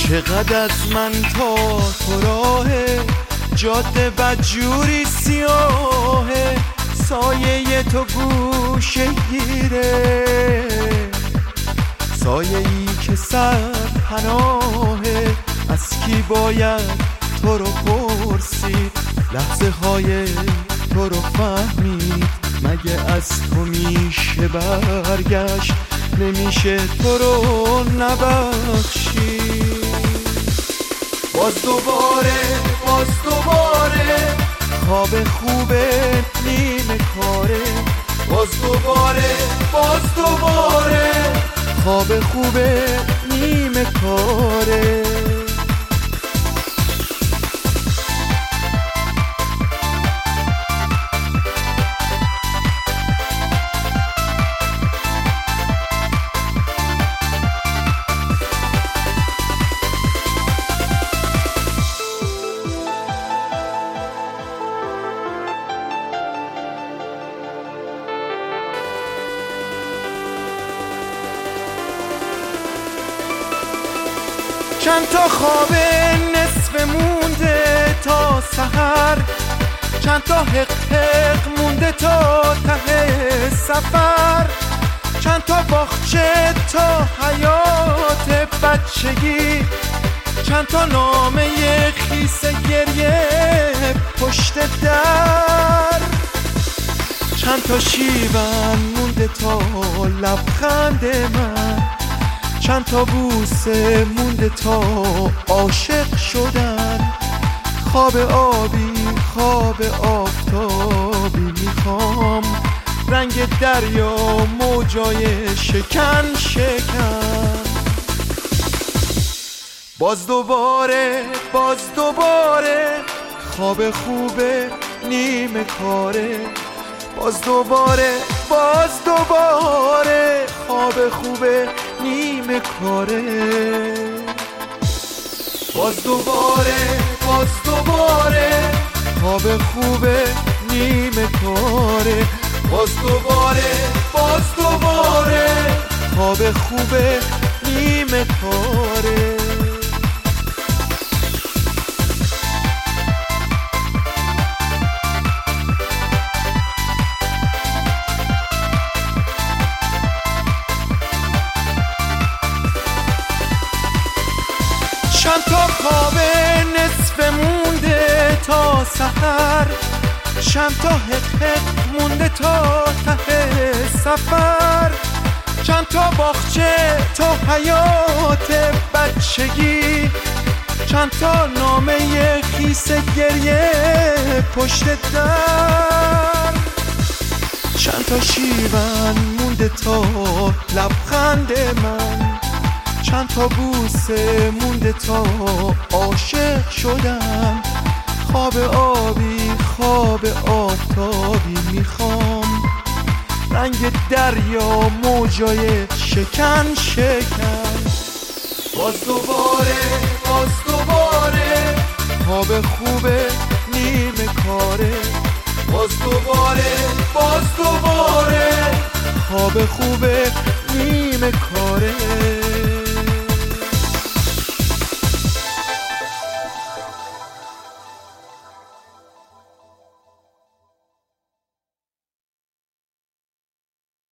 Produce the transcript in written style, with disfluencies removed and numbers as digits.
چقدر از من تا تو راهه، جاده بدجوری سیاهه، سایه تو گوشه گیره، سایه ای که سر پناهه. از کی باید تو رو پرسید، لحظه های تو رو فهمید، مگه از تو میشه برگشت، نمیشه تو رو نبخشید. باز دوباره خواب خوبه نیمه کاره، باز دوباره خواب خوبه نیمه کاره. چند تا خواب نصف مونده تا سحر، چند تا حق مونده تا ته سفر، چند تا باغچه تا حیات بچگی، چند تا نامه خیس گریه پشت در، چند تا شیون مونده تا لبخند من، چند تا بوسه مونده تا عاشق شدن. خواب آبی خواب آفتابی میخوام، رنگ دریا موجای شکن شکن. باز دوباره خواب خوبه نیمه کاره، باز دوباره خواب خوبه نیمه کاره. باز دوباره خواب خوبه نیمه کاره، باز دوباره خواب خوبه نیمه کاره. چند تا خواب نصف مونده تا سحر، چند تا حق مونده تا ته سفر، چند تا باغچه تا حیات بچگی، چند تا نامه خیس گریه پشت در، چند تا شیون مونده تا لبخند من، چند تا بوسه مونده تا عاشق شدم. خواب آبی خواب آفتابی میخوام، رنگ دریا موجای شکن شکن. باز دوباره خواب خوبه نیمه کاره، باز دوباره خواب خوبه نیمه کاره.